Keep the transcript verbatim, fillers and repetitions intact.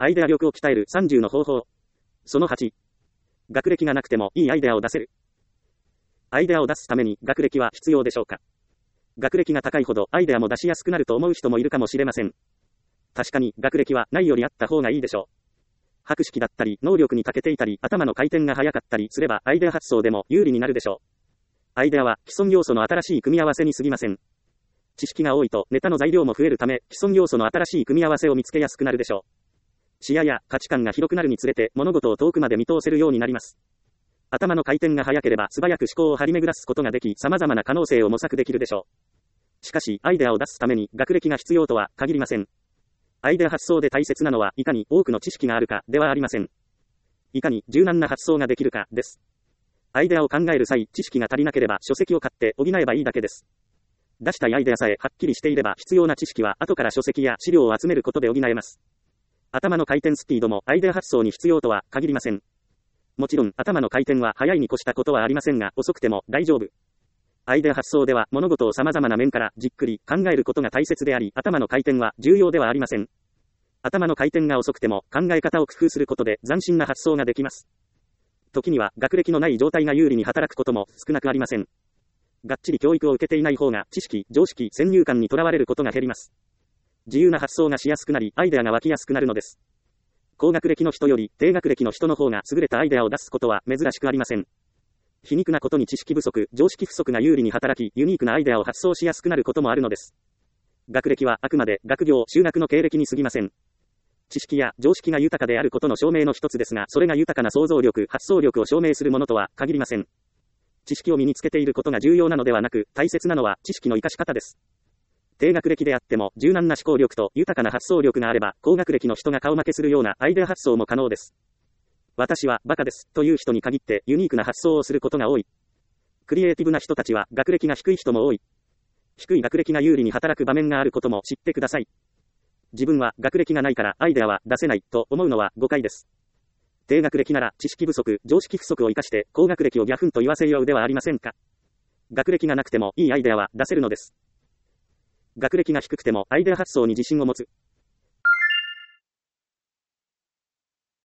アイデア力を鍛えるさんじゅうの方法。そのはち。学歴がなくてもいいアイデアを出せる。アイデアを出すために学歴は必要でしょうか。学歴が高いほどアイデアも出しやすくなると思う人もいるかもしれません。確かに学歴はないよりあった方がいいでしょう。博識だったり、能力に長けていたり、頭の回転が速かったりすればアイデア発想でも有利になるでしょう。アイデアは既存要素の新しい組み合わせに過ぎません。知識が多いとネタの材料も増えるため、既存要素の新しい組み合わせを見つけやすくなるでしょう。視野や価値観が広くなるにつれて物事を遠くまで見通せるようになります。頭の回転が速ければ素早く思考を張り巡らすことができ、様々な可能性を模索できるでしょう。しかし、アイデアを出すために学歴が必要とは限りません。アイデア発想で大切なのは、いかに多くの知識があるかではありません。いかに柔軟な発想ができるかです。アイデアを考える際、知識が足りなければ書籍を買って補えばいいだけです。出したいアイデアさえはっきりしていれば、必要な知識は後から書籍や資料を集めることで補えます。頭の回転スピードもアイデア発想に必要とは限りません。もちろん、頭の回転は速いに越したことはありませんが、遅くても大丈夫。アイデア発想では物事を様々な面からじっくり考えることが大切であり、頭の回転は重要ではありません。頭の回転が遅くても考え方を工夫することで斬新な発想ができます。時には学歴のない状態が有利に働くことも少なくありません。がっちり教育を受けていない方が知識、常識、先入観にとらわれることが減ります。自由な発想がしやすくなり、アイデアが湧きやすくなるのです。高学歴の人より低学歴の人の方が優れたアイデアを出すことは珍しくありません。皮肉なことに知識不足、常識不足が有利に働き、ユニークなアイデアを発想しやすくなることもあるのです。学歴はあくまで学業、修学の経歴に過ぎません。知識や常識が豊かであることの証明の一つですが、それが豊かな想像力、発想力を証明するものとは限りません。知識を身につけていることが重要なのではなく、大切なのは知識の活かし方です。低学歴であっても柔軟な思考力と豊かな発想力があれば、高学歴の人が顔負けするようなアイデア発想も可能です。私はバカですという人に限ってユニークな発想をすることが多い。クリエイティブな人たちは学歴が低い人も多い。低い学歴が有利に働く場面があることも知ってください。自分は学歴がないからアイデアは出せないと思うのは誤解です。低学歴なら知識不足、常識不足を生かして高学歴をギャフンと言わせようではありませんか。学歴がなくてもいいアイデアは出せるのです。学歴が低くてもアイデア発想に自信を持つ。